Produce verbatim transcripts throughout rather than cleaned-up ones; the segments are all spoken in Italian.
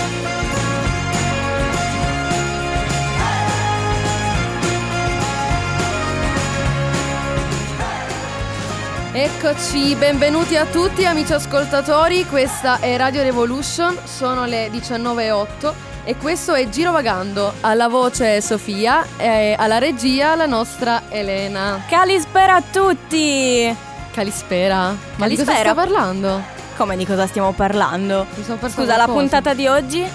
Eccoci, benvenuti a tutti amici ascoltatori, questa è Radio Revolution, sono le diciannove e otto e questo è Girovagando, alla voce Sofia e alla regia la nostra Elena. Calispera a tutti! Calispera? Ma Calispera. di cosa sto parlando? Come di cosa stiamo parlando? Mi sono persa Scusa, la qualcosa. puntata di oggi?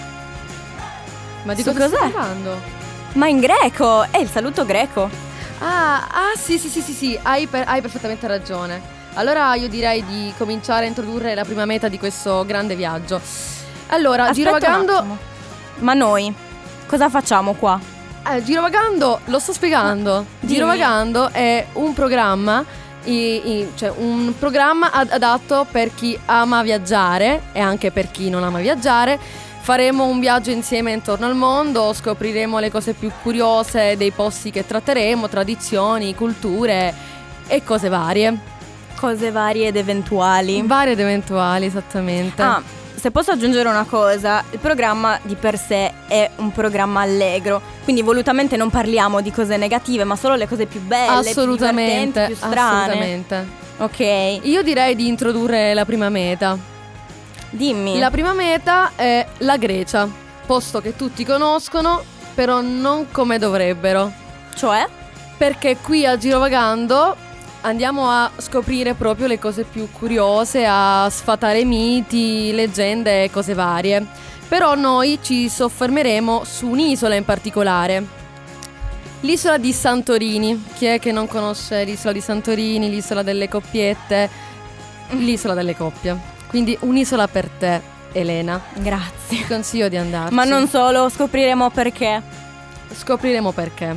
Ma di Su cosa cos'è? sto parlando? Ma in greco, è il saluto greco. Ah, ah sì sì sì sì sì, hai, per- hai perfettamente ragione. Allora io direi di cominciare a introdurre la prima meta di questo grande viaggio. Allora, Aspetta un Girovagando... attimo. Ma noi cosa facciamo qua? Eh, Girovagando, lo sto spiegando. Dimmi. Girovagando è un programma, i- i- cioè un programma ad- adatto per chi ama viaggiare e anche per chi non ama viaggiare. Faremo un viaggio insieme intorno al mondo, scopriremo le cose più curiose dei posti che tratteremo, tradizioni, culture e cose varie. Cose varie ed eventuali. Varie ed eventuali, esattamente. Ah, se posso aggiungere una cosa, il programma di per sé è un programma allegro, quindi volutamente non parliamo di cose negative, ma solo le cose più belle, assolutamente, più divertenti, più strane. assolutamente. Ok, Io direi di introdurre la prima meta. dimmi. La prima meta è la Grecia, posto che tutti conoscono, però non come dovrebbero. Cioè? Perché qui a Girovagando andiamo a scoprire proprio le cose più curiose, a sfatare miti, leggende e cose varie. Però noi ci soffermeremo su un'isola in particolare. L'isola di Santorini. Chi è che non conosce l'isola di Santorini, l'isola delle coppiette? L'isola delle coppie. Quindi un'isola per te, Elena. Grazie. Ti consiglio di andarci. Ma non solo, scopriremo perché. Scopriremo perché.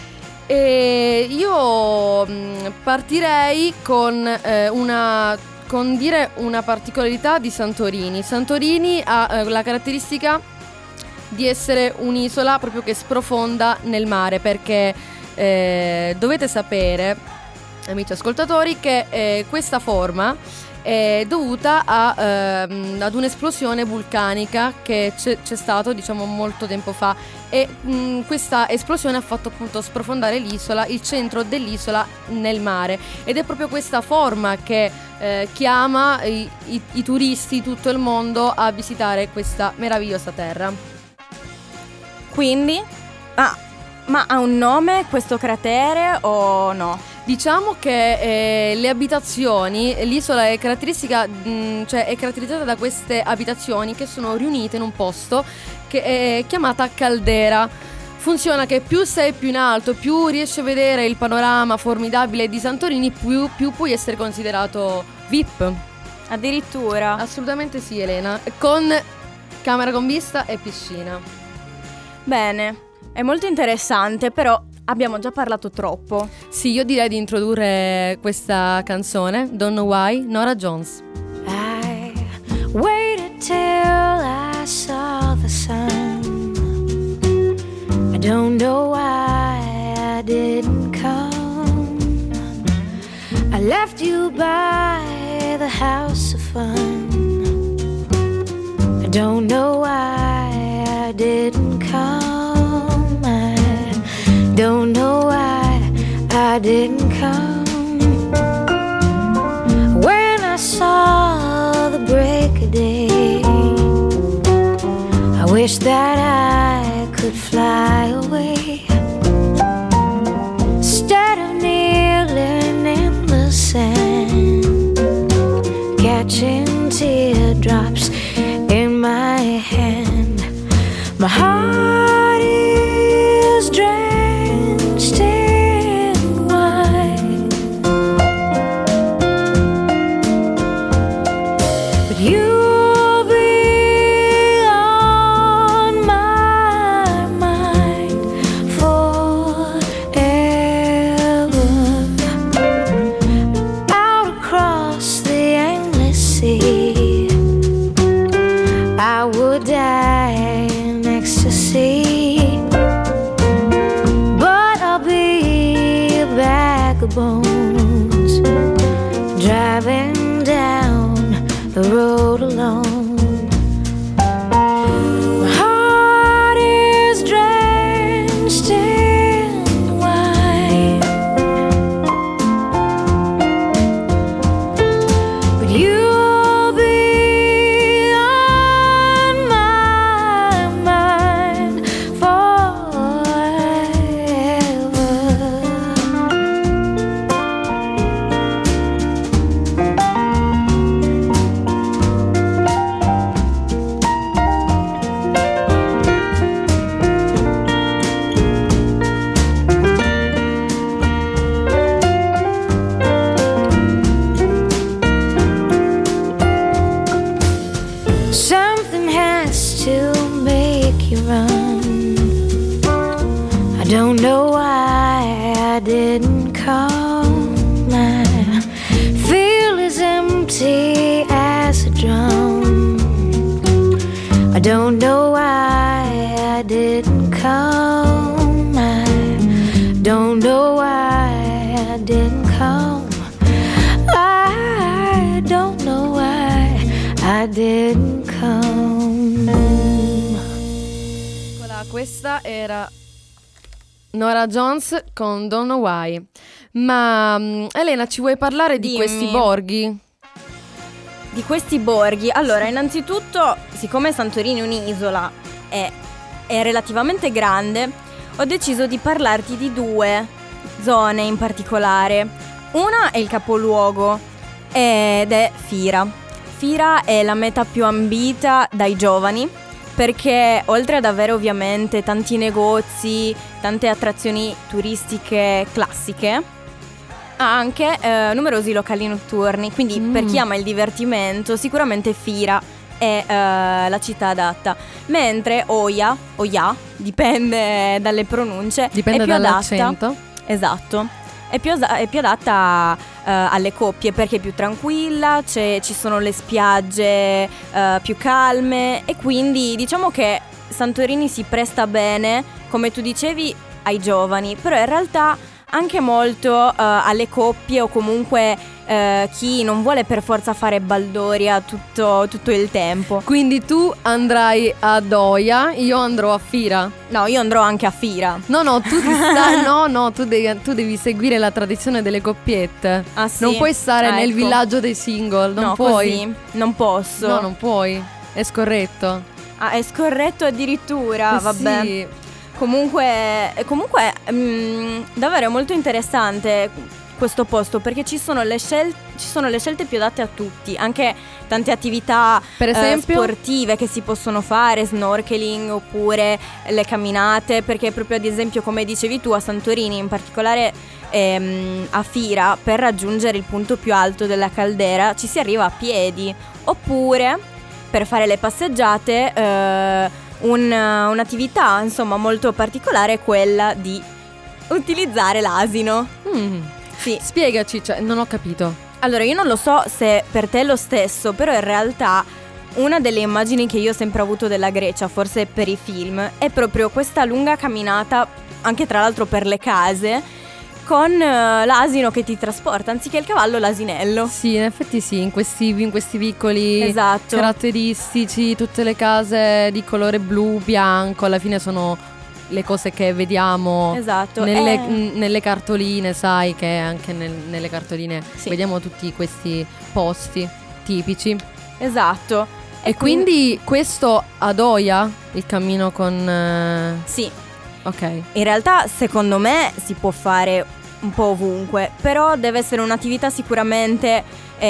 E io mh, partirei con eh, una con dire una particolarità di Santorini. Santorini ha eh, la caratteristica di essere un'isola proprio che sprofonda nel mare, perché eh, dovete sapere, amici ascoltatori, che eh, questa forma è dovuta a, ehm, ad un'esplosione vulcanica che c'è, c'è stato diciamo molto tempo fa e mh, questa esplosione ha fatto appunto sprofondare l'isola, il centro dell'isola nel mare, ed è proprio questa forma che eh, chiama i, i, i turisti di tutto il mondo a visitare questa meravigliosa terra. Quindi? Ah, ma ha un nome questo cratere o no? Diciamo che eh, le abitazioni, l'isola è caratteristica, mh, cioè è caratterizzata da queste abitazioni che sono riunite in un posto che è chiamata caldera. Funziona che più sei più in alto, più riesci a vedere il panorama formidabile di Santorini, più, più puoi essere considerato V I P. Addirittura. Assolutamente sì, Elena, con camera con vista e piscina. Bene, è molto interessante, però abbiamo già parlato troppo. Sì, io direi di introdurre questa canzone, Don't Know Why, Norah Jones. I waited till I saw the sun. I don't know why I didn't come. I left you by the house of fun. I don't know why I didn't come. I don't know why I didn't come. When I saw the break of day, I wish that I could fly away. Instead of kneeling in the sand, catching teardrops in my hand, my heart is drenched in wine. But you'll be on my mind forever. Out across the endless sea, I would die in ecstasy, but I'll be a bag of bones, driving down the road alone. My don't know why I didn't come. I feel as empty as a drum. I don't know why I didn't come. I don't know why I didn't come. I don't know why I didn't come. Eccola, questa era Norah Jones con Don't Know Why. Ma um, Elena, ci vuoi parlare di Dimmi. questi borghi? Di questi borghi, allora innanzitutto, siccome Santorini è un'isola e è relativamente grande, ho deciso di parlarti di due zone in particolare. Una è il capoluogo ed è Fira. Fira è la meta più ambita dai giovani perché oltre ad avere ovviamente tanti negozi, tante attrazioni turistiche classiche, ha anche eh, numerosi locali notturni, quindi Mm. per chi ama il divertimento sicuramente Fira è eh, la città adatta, mentre Oia, Oia, dipende dalle pronunce, Dipende è più dall'accento. adatta, esatto, è più, asa- è più adatta eh, alle coppie perché è più tranquilla, c'è- ci sono le spiagge eh, più calme e quindi diciamo che Santorini si presta bene, come tu dicevi, ai giovani, però in realtà anche molto eh, alle coppie o comunque eh, chi non vuole per forza fare baldoria tutto, tutto il tempo. Quindi tu andrai ad Oia, io andrò a Fira. No, io andrò anche a Fira. No, no, tu ti stai, no, no, tu devi, tu devi seguire la tradizione delle coppiette. Ah, sì? Non puoi stare Ah, nel ecco. villaggio dei single, non no, puoi. così non posso. No, non puoi. È scorretto. Ah, è scorretto addirittura, Eh vabbè. sì. Comunque, comunque mm, davvero è molto interessante questo posto perché ci sono le scelte, ci sono le scelte più adatte a tutti, anche tante attività Per eh, esempio? sportive che si possono fare, snorkeling oppure le camminate, perché proprio ad esempio come dicevi tu a Santorini, in particolare ehm, a Fira, per raggiungere il punto più alto della caldera ci si arriva a piedi, oppure per fare le passeggiate eh, Un, un'attività insomma molto particolare è quella di utilizzare l'asino. Mm. Sì. Spiegaci, cioè, non ho capito. Allora io non lo so se per te è lo stesso, però in realtà una delle immagini che io ho sempre avuto della Grecia, forse per i film, è proprio questa lunga camminata, anche tra l'altro per le case, con uh, l'asino che ti trasporta, anziché il cavallo l'asinello. Sì, in effetti sì, in questi, in questi vicoli Esatto. caratteristici, tutte le case di colore blu, bianco, alla fine sono le cose che vediamo Esatto. nelle, Eh, n- nelle cartoline, sai che anche nel- nelle cartoline Sì. vediamo tutti questi posti tipici. esatto. E quindi questo ad Oia, il cammino con... eh, Sì. ok. In realtà secondo me si può fare un po' ovunque, però deve essere un'attività sicuramente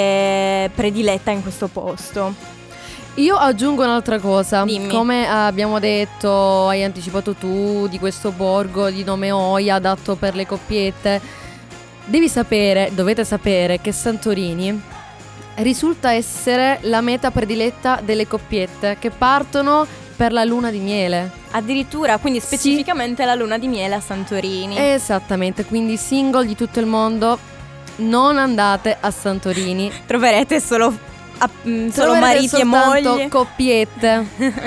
eh, prediletta in questo posto. Io aggiungo un'altra cosa. Dimmi. Come abbiamo detto, hai anticipato tu, di questo borgo di nome Oia, adatto per le coppiette. Devi sapere, dovete sapere che Santorini risulta essere la meta prediletta delle coppiette che partono per la luna di miele. Addirittura, quindi specificamente la luna di miele a Santorini. Esattamente, quindi single di tutto il mondo, non andate a Santorini. Troverete solo, a- mm, solo Troverete mariti e soltanto mogli. coppiette.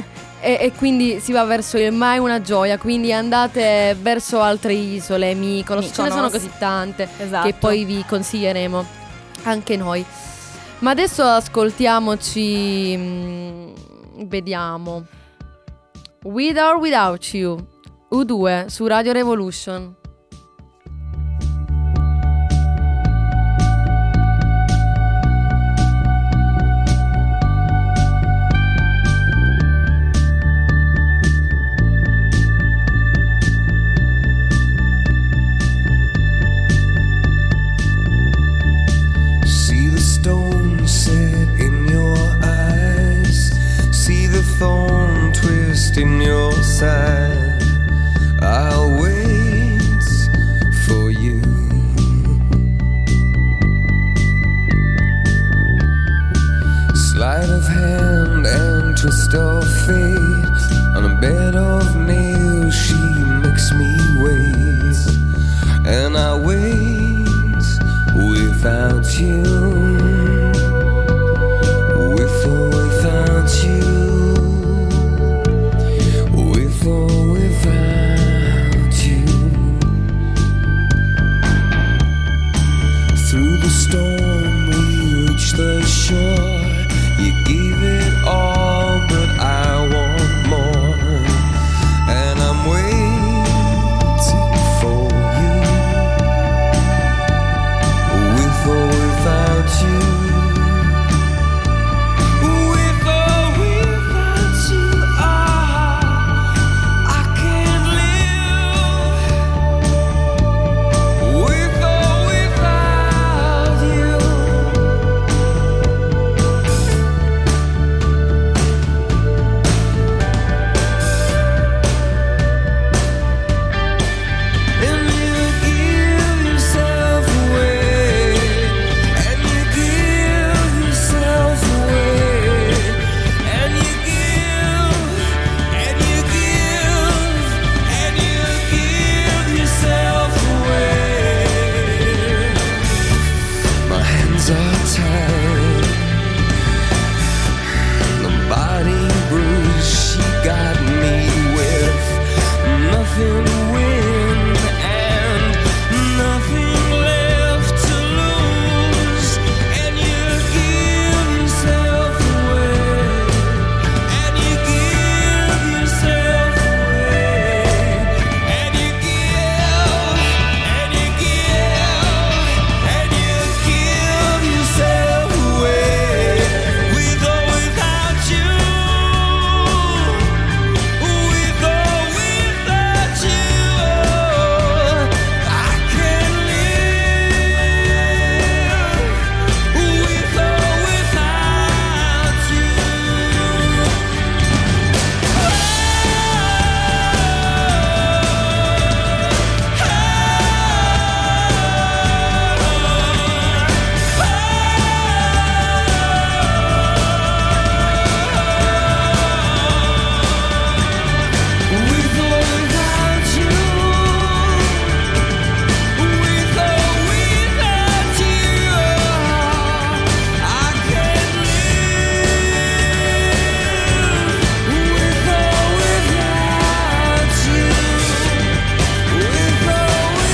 e, e quindi si va verso il Mai una gioia. Quindi andate verso altre isole, Mykonos, ce ne sono Mykonos. così tante Esatto. che poi vi consiglieremo anche noi. Ma adesso ascoltiamoci, mm, vediamo With or Without You, U due su Radio Revolution. See the stone set in your eyes, see the thorn twist in your side. I'll wait for you. Sleight of hand and twist of fate, on a bed of nails she makes me wait. without you, with or without you, with or without you. Through the storm we reached the shore. You gave it all, but I want more, and I'm waiting for you, with or without you, with or without you. Ah, I can't live with or without you. And you give yourself away, and you give yourself away, and you give, and you give, and you give yourself away. My hands are tied, the body bruised. She got me with nothing to win and nothing left to lose. And you give yourself away, and you give yourself away, and you give, and you give, and you give yourself away, with or without you, with or without you. I can't live with or without you. With or without you, with or without you, I can't live with or without you, with or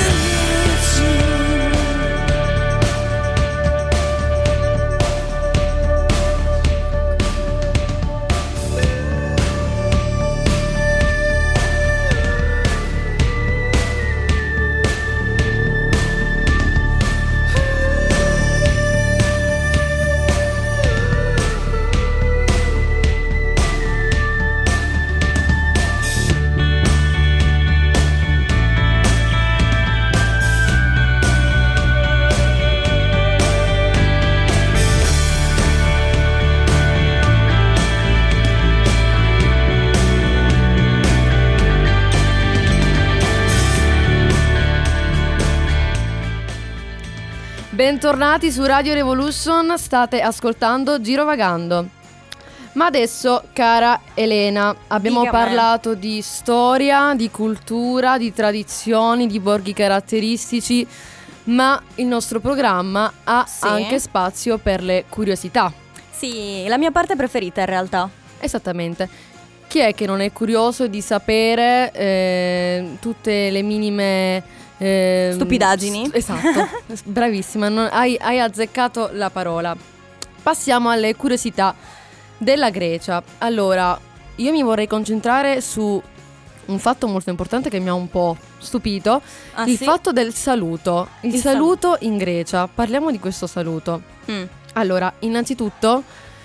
Bentornati su Radio Revolution, state ascoltando Girovagando. Ma adesso, cara Elena, abbiamo Dica a me. parlato di storia, di cultura, di tradizioni, di borghi caratteristici, ma il nostro programma ha Sì. anche spazio per le curiosità. Sì, la mia parte preferita in realtà. Esattamente. Chi è che non è curioso di sapere eh, tutte le minime eh, Stupidaggini. s- esatto, bravissima, non- hai, hai azzeccato la parola. Passiamo alle curiosità della Grecia. Allora, io mi vorrei concentrare su un fatto molto importante che mi ha un po' stupito, Ah, il sì? fatto del saluto. Il, Il saluto in Grecia. Parliamo di questo saluto. Mm. Allora, innanzitutto,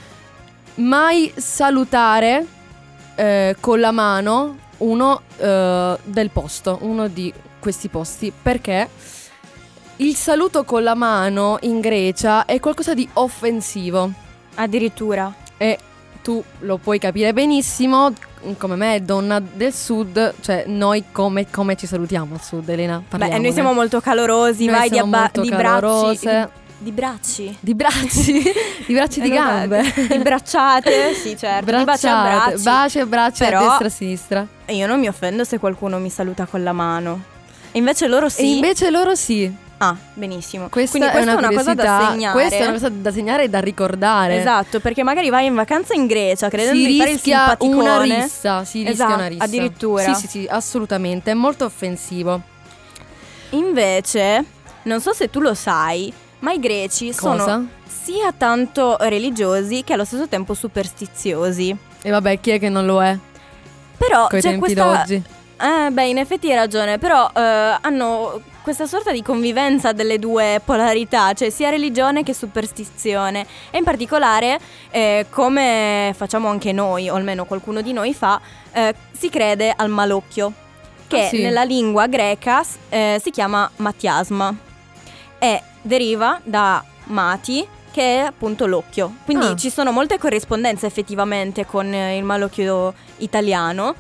mai salutare eh, con la mano uno eh, del posto, uno di questi posti, perché il saluto con la mano in Grecia è qualcosa di offensivo Addirittura. e tu lo puoi capire benissimo, come me, donna del sud, cioè noi come, come ci salutiamo al sud, Elena? Beh, Parliamone. noi siamo molto calorosi, Noi vai di, siamo abba- molto di calorose. bracci. Di, di bracci. Di bracci, di bracci di Eh, vabbè, gambe. Di bracciate, sì certo. Di baci a Bracciate, bracci. baci e braccia Però- a destra e a sinistra. E io non mi offendo se qualcuno mi saluta con la mano. E invece loro sì. E invece loro sì. Ah, benissimo. Questa, Quindi è, questa una è una cosa da curiosità- segnare. Questa è una cosa da segnare e da ricordare. Esatto, perché magari vai in vacanza in Grecia credendo Si di fare il rischia simpaticone. una rissa, si rischia Esatto, una rissa. addirittura. Sì, sì, sì, assolutamente, è molto offensivo. Invece, non so se tu lo sai, ma i greci Cosa? sono sia tanto religiosi che allo stesso tempo superstiziosi. E vabbè, chi è che non lo è? Però Coi c'è tempi questa d'oggi. Eh, beh, in effetti hai ragione, però eh, hanno questa sorta di convivenza delle due polarità, cioè sia religione che superstizione. E in particolare, eh, come facciamo anche noi, o almeno qualcuno di noi fa, eh, si crede al malocchio, che Ah, sì. nella lingua greca eh, si chiama matiasma e deriva da mati, che è appunto l'occhio. Quindi Ah. ci sono molte corrispondenze effettivamente con eh, il malocchio italiano.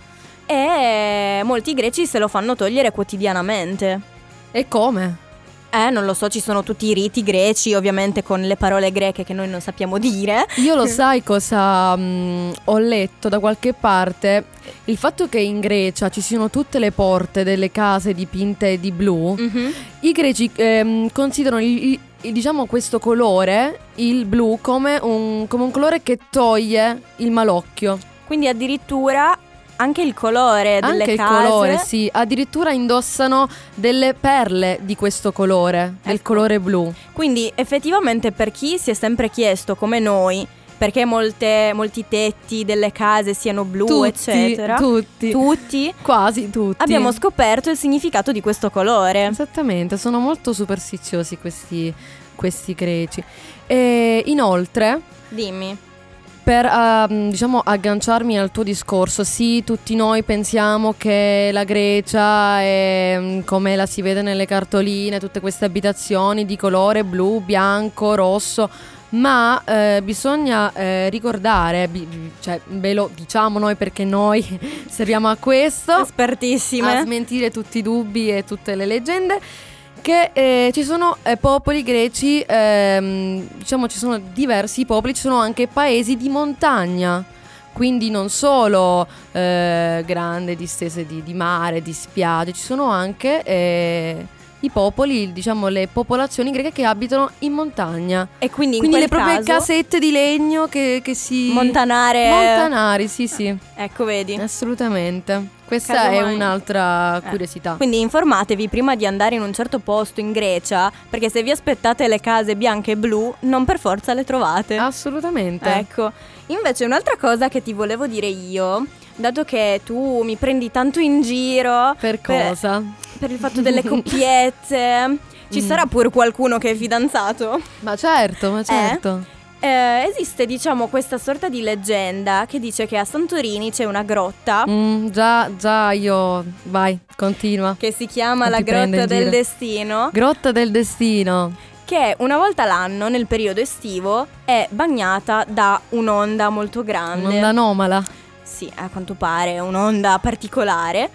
E molti greci se lo fanno togliere quotidianamente. E come? Eh, non lo so, ci sono tutti i riti greci, ovviamente con le parole greche che noi non sappiamo dire. Io lo sai cosa mh, ho letto da qualche parte? Il fatto che in Grecia ci siano tutte le porte delle case dipinte di blu. Mhm. I greci ehm, considerano il, il- diciamo questo colore, il blu, come un, come un colore che toglie il malocchio. Quindi addirittura anche il colore delle Anche il case. colore, sì. Addirittura indossano delle perle di questo colore, del Ecco. colore blu. Quindi effettivamente per chi si è sempre chiesto come noi perché molte, molti tetti delle case siano blu, Tutti, eccetera, tutti. tutti Quasi tutti. abbiamo scoperto il significato di questo colore. Esattamente, sono molto superstiziosi questi, questi greci. E inoltre, Dimmi. per ehm, diciamo agganciarmi al tuo discorso, sì, tutti noi pensiamo che la Grecia è mm, come la si vede nelle cartoline, tutte queste abitazioni di colore blu, bianco, rosso, ma eh, bisogna eh, ricordare, bi- cioè ve lo diciamo noi perché noi serviamo a questo, Espertissime. a smentire tutti i dubbi e tutte le leggende, che eh, ci sono eh, popoli greci, ehm, diciamo ci sono diversi popoli, ci sono anche paesi di montagna, quindi non solo eh, grandi distese di, di mare, di spiagge, ci sono anche eh, i popoli, diciamo le popolazioni greche che abitano in montagna. E quindi in Quindi le quel proprie caso casette di legno che, che si... montanare. Montanari, sì sì, Ecco, vedi. assolutamente. Questa Casomai. è un'altra Eh. curiosità. Quindi informatevi prima di andare in un certo posto in Grecia, perché se vi aspettate le case bianche e blu, non per forza le trovate. Assolutamente. Ecco. Invece un'altra cosa che ti volevo dire io, dato che tu mi prendi tanto in giro Per per- cosa? per il fatto delle coppiette, ci Mm. sarà pure qualcuno che è fidanzato? Ma certo, ma certo. Eh, esiste, diciamo, questa sorta di leggenda che dice che a Santorini c'è una grotta Mm, già, già io... Vai, continua. che si chiama Non la ti prendo Grotta in del giro. Destino, Grotta del Destino. che una volta l'anno, nel periodo estivo, è bagnata da un'onda molto grande. Un'onda anomala. Sì, a quanto pare, un'onda particolare.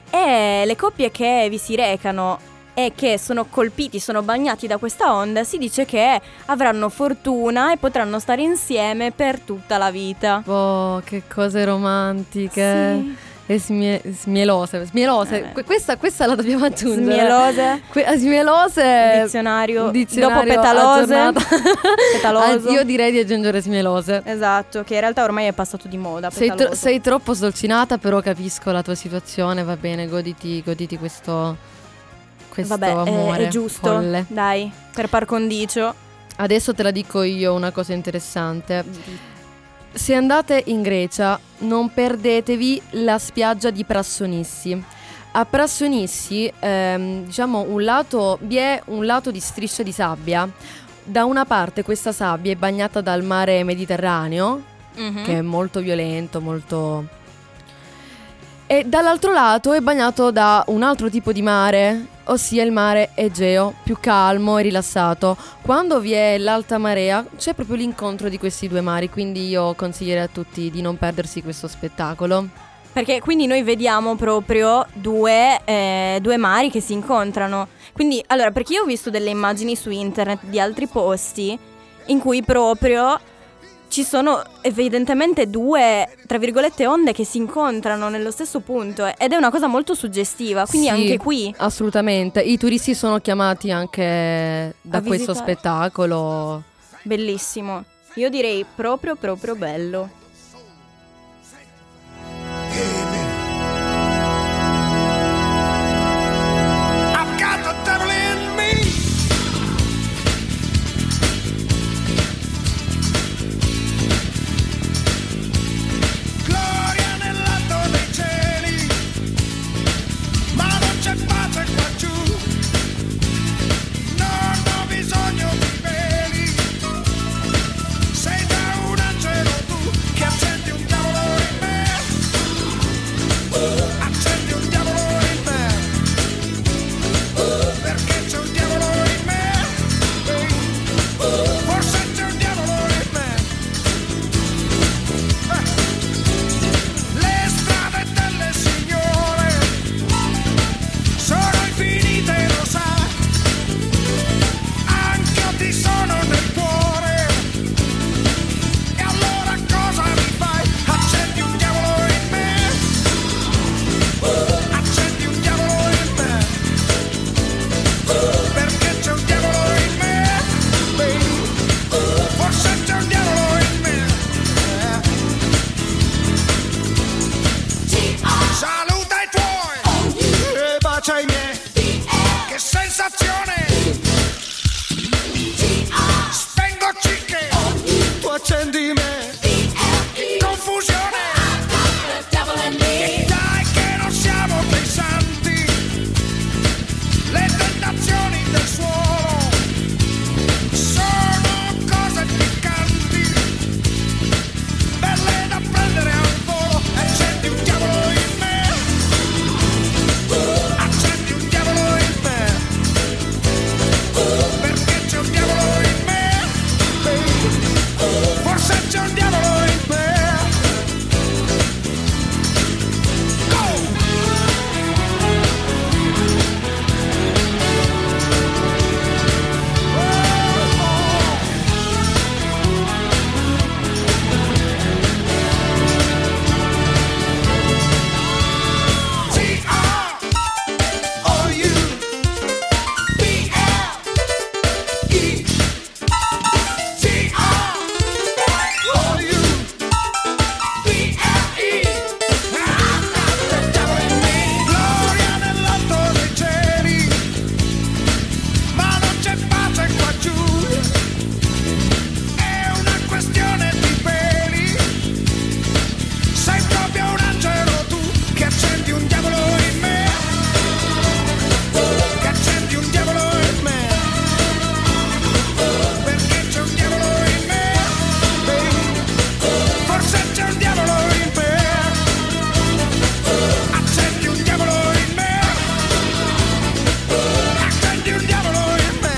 E le coppie che vi si recano e che sono colpiti, sono bagnati da questa onda, si dice che avranno fortuna e potranno stare insieme per tutta la vita. Oh, che cose romantiche. Sì. E smie- smielose. Smielose. Eh. Que- questa, questa la dobbiamo aggiungere. Smielose, Que- eh, smielose. dizionario, dizionario dopo petalose, aggiornato. petaloso. Ah, io direi di aggiungere smielose. Esatto, che in realtà ormai è passato di moda. Sei, tro- petaloso. sei troppo sdolcinata, però capisco la tua situazione, va bene, goditi, goditi questo, questo Vabbè, è- amore è giusto. folle. Dai, per par condicio. Adesso te la dico io una cosa interessante. Se andate in Grecia, non perdetevi la spiaggia di Prassonissi. A Prassonissi, ehm, diciamo, un lato, vi è un lato di striscia di sabbia. Da una parte questa sabbia è bagnata dal mare Mediterraneo, Mhm. che è molto violento, molto... E dall'altro lato è bagnato da un altro tipo di mare, ossia il mare Egeo, più calmo e rilassato. Quando vi è l'alta marea c'è proprio l'incontro di questi due mari, quindi io consiglierei a tutti di non perdersi questo spettacolo. Perché quindi noi vediamo proprio due, eh, due mari che si incontrano. Quindi, allora, perché io ho visto delle immagini su internet di altri posti in cui proprio ci sono evidentemente due, tra virgolette, onde che si incontrano nello stesso punto ed è una cosa molto suggestiva, quindi Sì, anche qui assolutamente. I turisti sono chiamati anche da A questo visitare. spettacolo. bellissimo. Io direi proprio proprio bello. I've got the devil in me. Gloria nell'alto dei cieli, ma non c'è pace qua giù. Non ho bisogno di veli. Sei già un angelo tu che accendi un diavolo in me. Accendi un diavolo in me. Perché c'è un diavolo in me. Forse c'è un diavolo in me. Eh. Le strade delle signore sono infinite, lo sai. Anch'io ti sono nel cuore. E allora cosa mi fai? Accendi un diavolo in me. Accendi un diavolo in me. Perché c'è un diavolo in me. Forse c'è un diavolo in me. Saluta i tuoi e bacia i miei. Che sensazione. Spengo cicche, tu accendi me. Confusione. E dai che non siamo dei santi. Le tentazioni del suolo sono cose piccanti, belle da prendere al volo. Accendi un diavolo in me. Accendi un diavolo in me. Perché c'è un diavolo in me. Forse c'è un diavolo in me. Go! Gloria nell'alto dei cieli, ma non c'è pace qua giù. È una questione di peli. Sei proprio un angelo tu che accendi un diavolo in me. Che accendi un diavolo in me. Perché c'è un diavolo in me. Forse c'è un diavolo in me. Accendi un diavolo in me. Accendi un diavolo in me.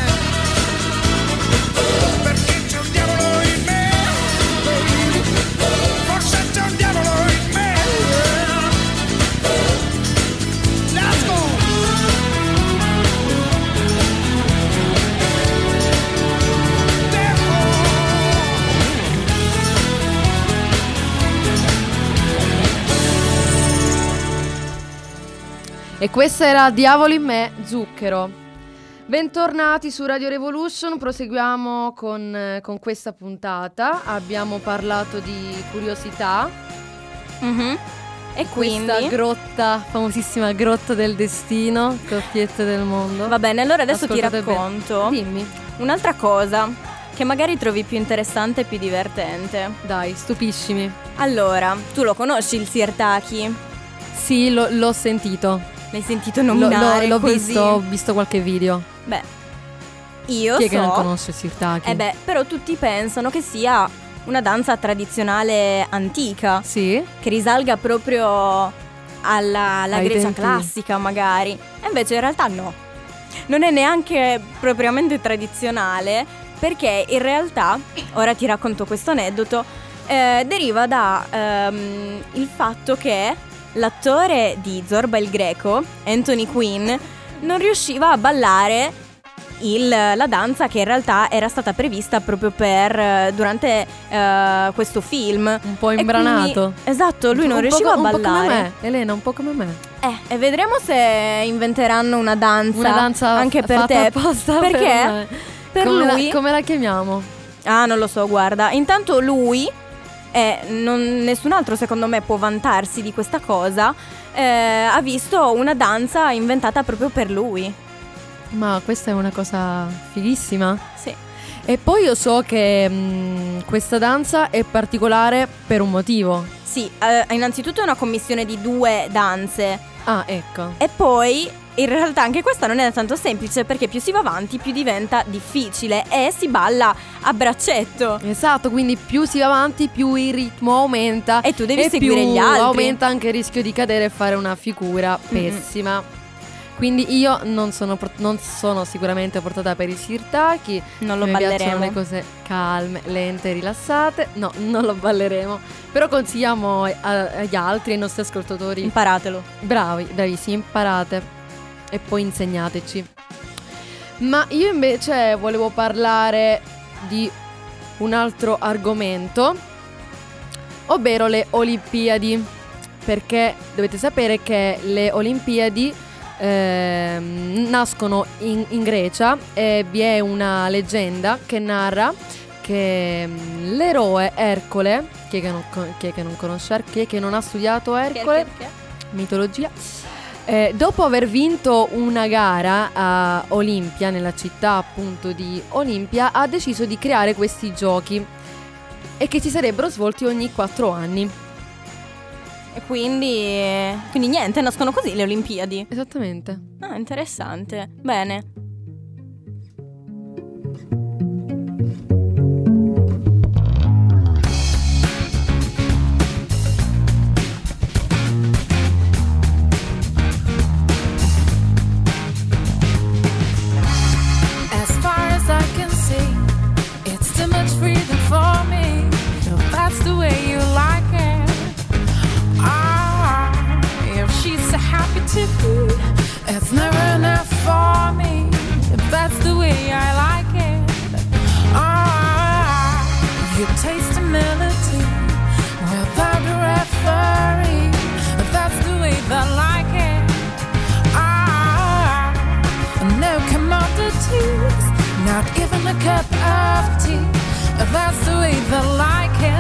Perché c'è un diavolo in me. Forse c'è un diavolo in me. Let's go. E questa era Diavolo in me, Zucchero. Bentornati su Radio Revolution, proseguiamo con, eh, con questa puntata. Abbiamo parlato di curiosità. Mhm. E quindi Questa grotta, famosissima grotta del destino, scoppiette del mondo. va bene, allora adesso ti Ascoltate bene. racconto Dimmi, un'altra cosa che magari trovi più interessante e più divertente. dai, stupiscimi. Allora, tu lo conosci il Sirtaki? Sì, lo- l'ho sentito. L'hai sentito L'ho, nominare l'ho- l'ho così? visto, ho visto qualche video. Beh, io Chi è so che non conosce il Sirtaki? Eh beh, però tutti pensano che sia una danza tradizionale antica, Sì? che risalga proprio alla, alla Ai Grecia tempi. classica magari. E invece in realtà no. Non è neanche propriamente tradizionale, perché in realtà, ora ti racconto questo aneddoto, eh, deriva da ehm, il fatto che l'attore di Zorba il Greco, Anthony Quinn, non riusciva a ballare il, la danza che in realtà era stata prevista proprio per eh, durante eh, questo film. Un po' E imbranato. quindi- esatto, lui non Un po' riusciva co- a Un po' come ballare. me, Elena, un po' come me. Eh, e vedremo se inventeranno una danza, Una danza anche f- per fatta te. apposta Perché per me. per come lui la, come la chiamiamo? Ah, non lo so, guarda. Intanto lui e non, nessun altro secondo me può vantarsi di questa cosa, eh, ha visto una danza inventata proprio per lui. Ma questa è una cosa fighissima. Sì. E poi io so che mh, questa danza è particolare per un motivo. Sì, eh, innanzitutto è una commissione di due danze Ah, ecco. e poi in realtà anche questa non è tanto semplice, perché più si va avanti più diventa difficile e si balla a braccetto. Esatto, quindi più si va avanti più il ritmo aumenta. E tu devi e seguire più gli altri. aumenta anche il rischio di cadere e fare una figura pessima. Quindi io non sono, por- non sono sicuramente portata per i sirtaki. Non lo Mi piacciono balleremo. le cose calme, lente, rilassate. No, non lo balleremo. Però consigliamo a- agli altri, ai nostri ascoltatori, Imparatelo. bravi, bravissimi, imparate e poi insegnateci. Ma io invece volevo parlare di un altro argomento, ovvero le Olimpiadi. Perché dovete sapere che le Olimpiadi ehm, nascono in, in Grecia e vi è una leggenda che narra che mm, l'eroe Ercole, chi è che non, co- chi è che non conosce Er- chi è che non ha studiato Ercole, mitologia, eh, dopo aver vinto una gara a Olimpia, nella città appunto di Olimpia, ha deciso di creare questi giochi e che si sarebbero svolti ogni quattro anni. E quindi quindi niente, nascono così le Olimpiadi. Esattamente. Ah, interessante. Bene. As far as I can see, it's too much freedom for me. If that's the way you like it. Ah, if she's so happy to be, it's never enough for me. If that's the way I like it. Ah, you taste the melody without a referee. If that's the way they like it. Ah, no commodities, not even a cup of tea. If that's the way they like it.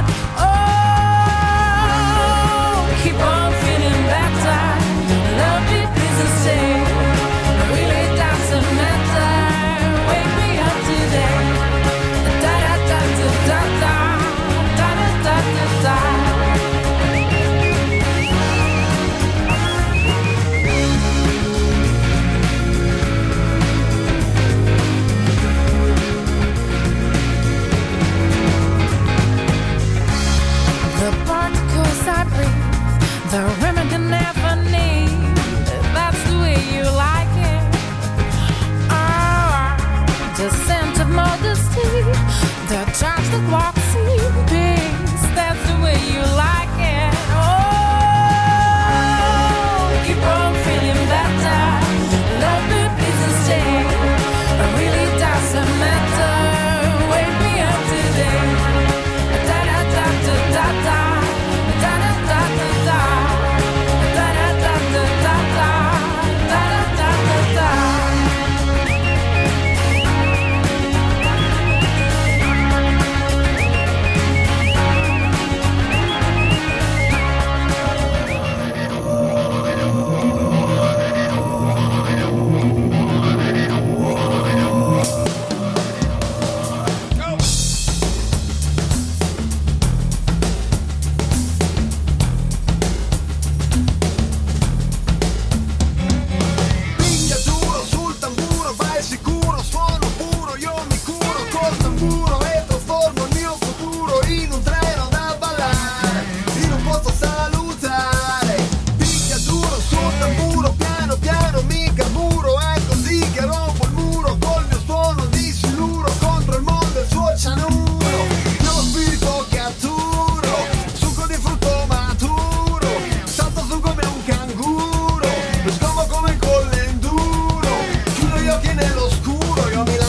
Oh, keep on feeling better. Love me, please and stay. It really doesn't matter. Wake me up today. Da da da da da da. Da da da da da. The particles I breathe, the remedy never need. That's the way you like it. Ah, the scent of modesty, the charge that walks in peace. That's the way you like it. Oh, keep on feeling better. Love me, please and stay. It really doesn't matter. Wake me up today. Da da da da da da. Da da da da da. Da da da da da da. Da da da da da. Piglia duro sul tamburo, vai sicuro, suono puro, io mi curo col tamburo e trasformo il mio futuro in un treno da ballare, in un posto a salutare. Piglia duro sul tamburo, piano piano mi carburo, è così che rompo il muro col mio suono di siluro contro il mondo e il suo cianuro. Lo spirito catturo, succo di frutto maturo, salto su come un canguro, lo scomo come con l'enduro, chiudo gli occhi nello scuro, io mi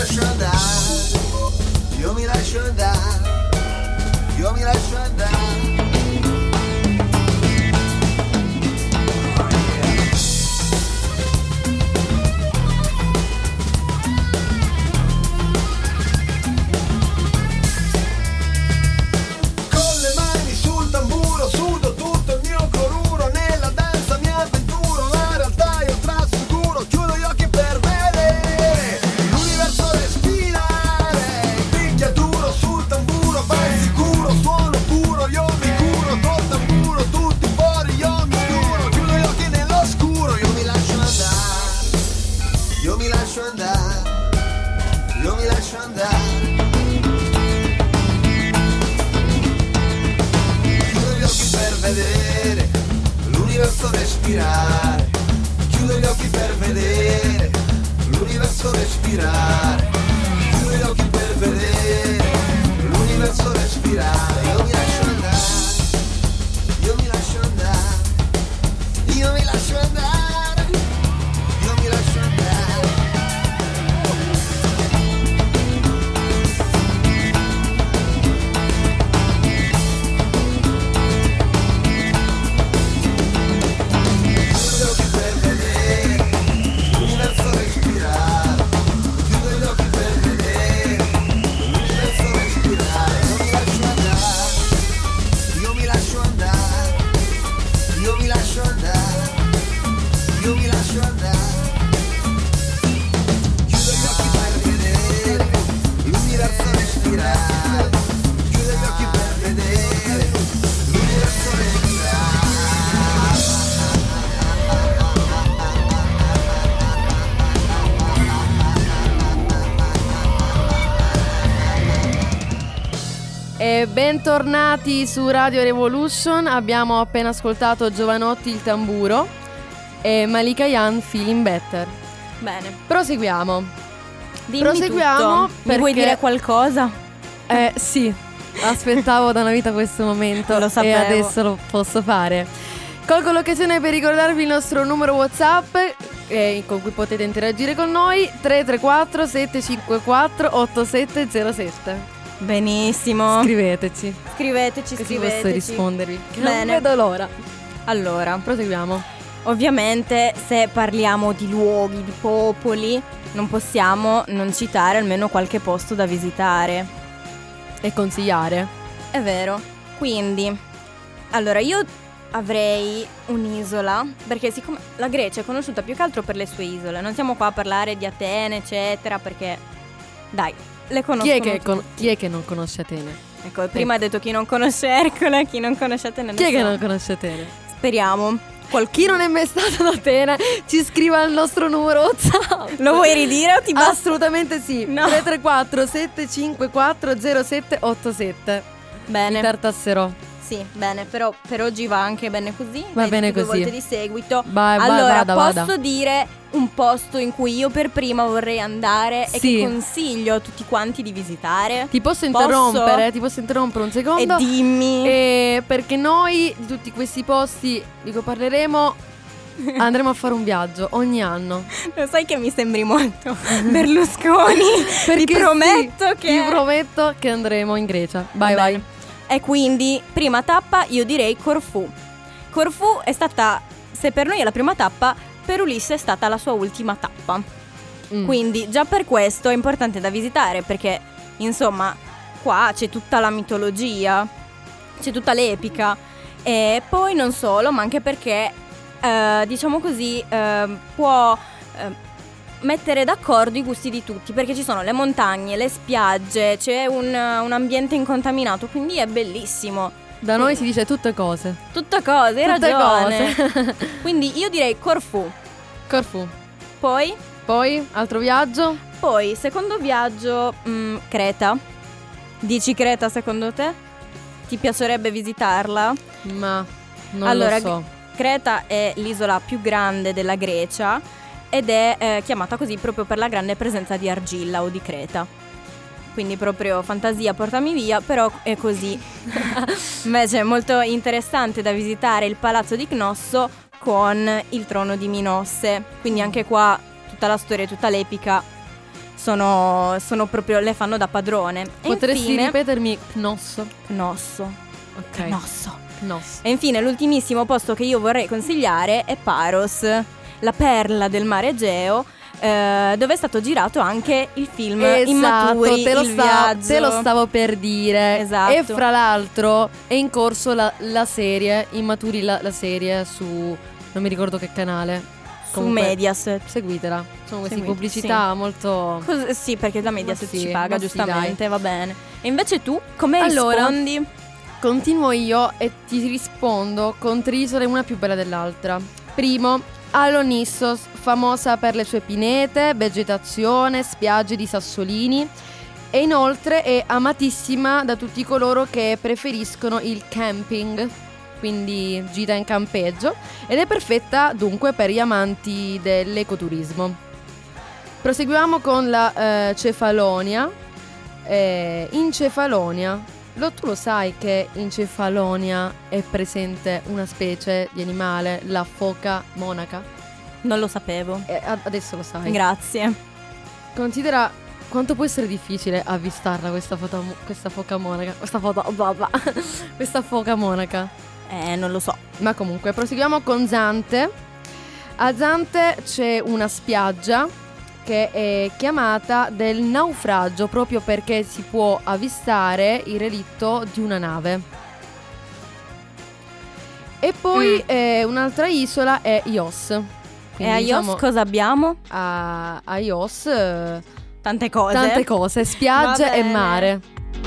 l'universo respirare, chiudo gli occhi per vedere, l'universo respirare, chiudo gli occhi per vedere, l'universo respirare, io mi lascio andare, io mi lascio andare, io mi lascio andare, io mi lascio andare. E bentornati su Radio Revolution. Abbiamo appena ascoltato Giovanotti il tamburo e Malika Yan Feeling Better. Bene. Proseguiamo. Dimmi Proseguiamo tutto. Mi perché- vuoi dire qualcosa? Eh sì, aspettavo da una vita questo momento Lo e sapevo. adesso lo posso fare. Colgo l'occasione per ricordarvi il nostro numero WhatsApp eh, con cui potete interagire con noi: tre tre quattro sette cinque quattro otto sette zero sette. Benissimo. Scriveteci, Scriveteci, così scriveteci. posso rispondervi. Che Bene. Non vedo l'ora. Allora, Proseguiamo. ovviamente se parliamo di luoghi, di popoli, non possiamo non citare almeno qualche posto da visitare. E consigliare. È vero. Quindi, allora io avrei un'isola, perché siccome la Grecia è conosciuta più che altro per le sue isole, non siamo qua a parlare di Atene, eccetera, perché dai, le Chi conoscono è, che tutti. con- chi è che non conosce Atene? Ecco, prima hai detto chi non conosce Ercole, chi non conosce Atene. Chi è che so. non conosce Atene? Speriamo. Chi non è mai stato ad Atene ci scriva al nostro numero WhatsApp. Lo vuoi ridire o ti basta? Assolutamente sì. No. tre tre quattro sette cinque quattro zero sette otto sette. Bene. Mi tartasserò. Sì, bene, però per oggi va anche bene così. Va L'hai bene detto due così. volte di seguito. Vai, vai, allora, vada, posso vada. dire un posto in cui io per prima vorrei andare e Sì. che consiglio a tutti quanti di visitare? Ti posso Posso? interrompere? Ti posso interrompere un E secondo? dimmi. Eh, perché noi di tutti questi posti di cui parleremo andremo a fare un viaggio ogni anno. Lo sai che mi sembri molto Berlusconi. Perché Ti prometto sì, che Ti prometto che andremo in Grecia. Vai, Va vai. bene. E quindi, prima tappa, io direi Corfù. Corfù è stata, se per noi è la prima tappa, per Ulisse è stata la sua ultima tappa. Mm. Quindi già per questo è importante da visitare, perché insomma qua c'è tutta la mitologia, c'è tutta l'epica. E poi non solo, ma anche perché eh, diciamo così eh, può eh, mettere d'accordo i gusti di tutti, perché ci sono le montagne, le spiagge, c'è un, un ambiente incontaminato, quindi è bellissimo. Da noi si dice tutte cose. Tutte cose, hai Tutte ragione. cose. Quindi io direi Corfù. Corfù. Poi Poi, altro viaggio? Poi, secondo viaggio, mh, Creta. Dici Creta secondo te? Ti piacerebbe visitarla? Ma non Allora, lo so. Creta è l'isola più grande della Grecia ed è eh, chiamata così proprio per la grande presenza di argilla o di creta. Quindi proprio fantasia, portami via, però è così. Invece è molto interessante da visitare il palazzo di Cnosso con il trono di Minosse. Quindi anche qua tutta la storia, tutta l'epica sono, sono proprio, le fanno da padrone. E Potresti infine, ripetermi Cnosso? Cnosso. Ok. Cnosso. Cnosso. E infine l'ultimissimo posto che io vorrei consigliare è Paros, la perla del mare Egeo, eh, dove è stato girato anche il film Immaturi, te lo, il sta- viaggio. te lo stavo per dire. Esatto. E fra l'altro è in corso la, la serie Immaturi, la, la serie su non mi ricordo che canale. Su Comunque, Mediaset. Seguitela. Sono queste Seguite, pubblicità molto. Cos- sì, perché la Mediaset Ma sì, ci paga, ma sì, giustamente, va bene. E invece tu, come Allora, rispondi? Continuo io e ti rispondo con tre isole, una più bella dell'altra. Primo, Alonissos, famosa per le sue pinete, vegetazione, spiagge di sassolini, e inoltre è amatissima da tutti coloro che preferiscono il camping. quindi gita in campeggio, ed è perfetta dunque per gli amanti dell'ecoturismo. Proseguiamo con la eh, Cefalonia. Eh, in Cefalonia, lo, tu lo sai che in Cefalonia è presente una specie di animale, la foca monaca? Non lo sapevo. Eh, ad- adesso lo sai. Grazie. Considera quanto può essere difficile avvistarla questa, foto, questa foca monaca. Questa foto, bla bla. Questa foca monaca. Eh, non lo so. Ma comunque, proseguiamo con Zante. A Zante c'è una spiaggia che è chiamata del naufragio, proprio perché si può avvistare il relitto di una nave. E poi Mm. eh, un'altra isola è Ios. E Quindi, a Ios diciamo, cosa abbiamo? a, a Ios eh, Tante cose. tante cose, spiagge Va e bene. mare.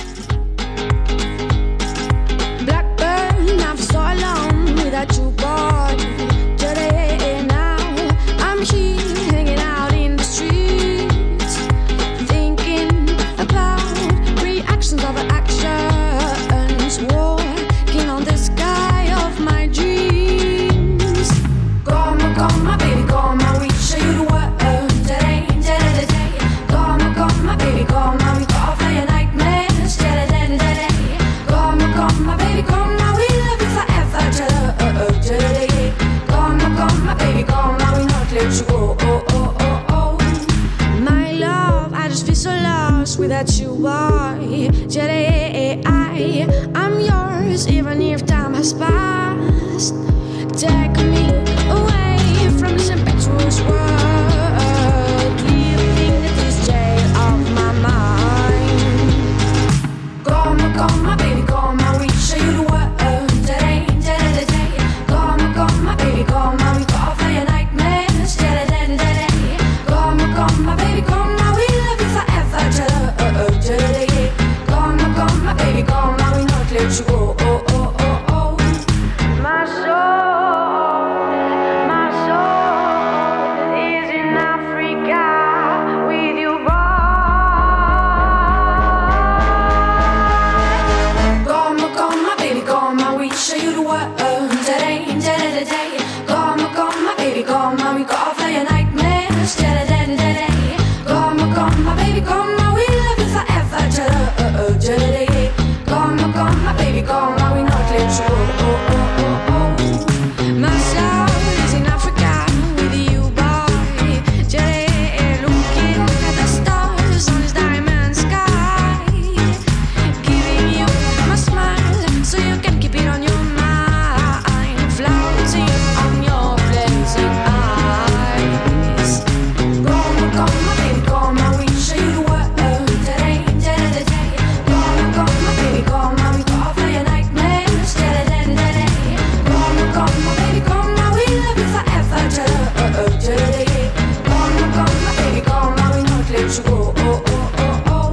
Blackburn, I've so long without you, boy. Today now, I'm here hanging out in the streets, thinking about reactions of actions, walking on the sky of my dreams. Come, come, baby, come, I will show you the world. Today, today, today. Come, come, baby, come, we go for your nightmares. Today, today, today. Come, come, baby, come, I will love you forever. Today, come, come, baby, come, I will not let you go. Oh, oh, oh, oh. My love, I just feel so lost without you, boy. Today, I, I'm yours, even if time has passed. Take me away from this impetuous world, leaving this jail of my mind. Come, come, baby, come, I will show you the world. Today, today, today. Come, come, baby, come, we go for your nightmares. Today, today, today. Come, come, baby, come, I will love you forever. Today, come, come, baby, come, I will not let you go. Oh, oh, oh, oh. My soul, my soul is in Africa with you, boy. Come, come, baby, come, I will show you the world. Today, today, today. Come, come, baby, come, we go for your nightmares. Today, today, today. Come, come, baby, come, I will love you forever. Today, come, come, baby, come, I will not let you go. Oh, oh, oh, oh. My soul is in Africa with you, boy. Today, looking at the stars on this diamond sky, giving you my smile so you can keep it on your mind, floating on your blazing eyes. Come, come, baby, come, I will show you the world. Today, today, today. Come, come, baby, come, we go for your nightmares. Today, today, today. Come, come, baby, come, I will love you forever. Today, come, come, baby, come, I will not let you go. Oh, oh, oh, oh.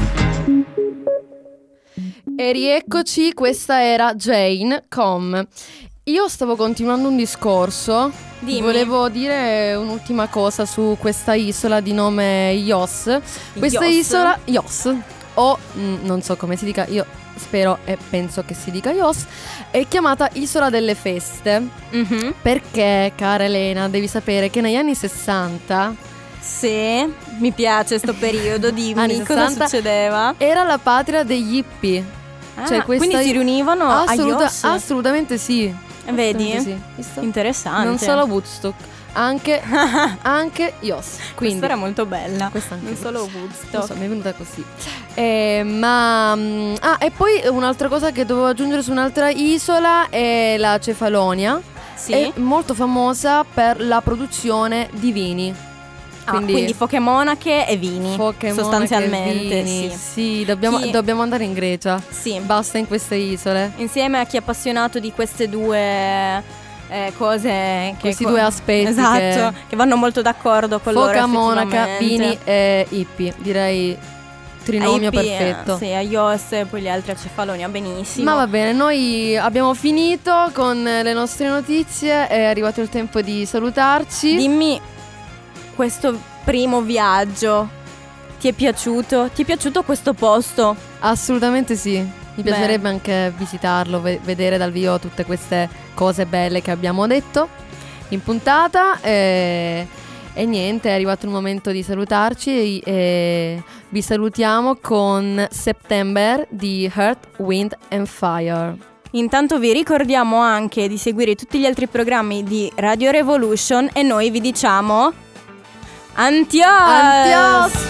E rieccoci, questa era Jane Com. Io stavo continuando un discorso. Dimmi. Volevo dire un'ultima cosa su questa isola di nome Ios. Questa Ios. isola Ios, o mm, non so come si dica, io spero e penso che si dica Ios, è chiamata Isola delle Feste. Mhm. Perché, cara Elena, devi sapere che negli anni sessanta Sì, mi piace sto periodo, dimmi Anni cosa sessanta. succedeva. era la patria degli hippie. Ah, Cioè, questa- quindi si riunivano Assoluta- a Ios. assolutamente sì. Vedi? Assolutamente sì. Visto? Interessante. Non solo Woodstock, anche, anche Ios. Quindi Questa era molto bella. questa anche Non questa. solo Non Woodstock. so, mi è venuta così. Eh, ma mm, ah, e poi un'altra cosa che dovevo aggiungere su un'altra isola è la Cefalonia. Sì. È molto famosa per la produzione di vini. Ah, quindi, foche monache e vini. foche, sostanzialmente, monache, vini. sì. Sì, dobbiamo, Chi- dobbiamo andare in Grecia. Sì. Basta in queste isole. Insieme a chi è appassionato di queste due eh, cose che Questi due aspetti Esatto, che- che vanno molto d'accordo con loro. Foca, monaca, effettivamente. vini e hippie. Direi trinomio A I P, perfetto. Sì, a Ios e poi gli altri a Cefalonia, benissimo. Ma va bene, noi abbiamo finito con le nostre notizie. È arrivato il tempo di salutarci. Dimmi, questo primo viaggio ti è piaciuto? Ti è piaciuto questo posto? Assolutamente sì. Mi piacerebbe anche visitarlo, ve- vedere dal vivo tutte queste cose belle che abbiamo detto in puntata. E, e niente, è arrivato il momento di salutarci. E vi salutiamo con September di Earth, Wind and Fire. Intanto vi ricordiamo anche di seguire tutti gli altri programmi di Radio Revolution e noi vi diciamo Antios! Antios!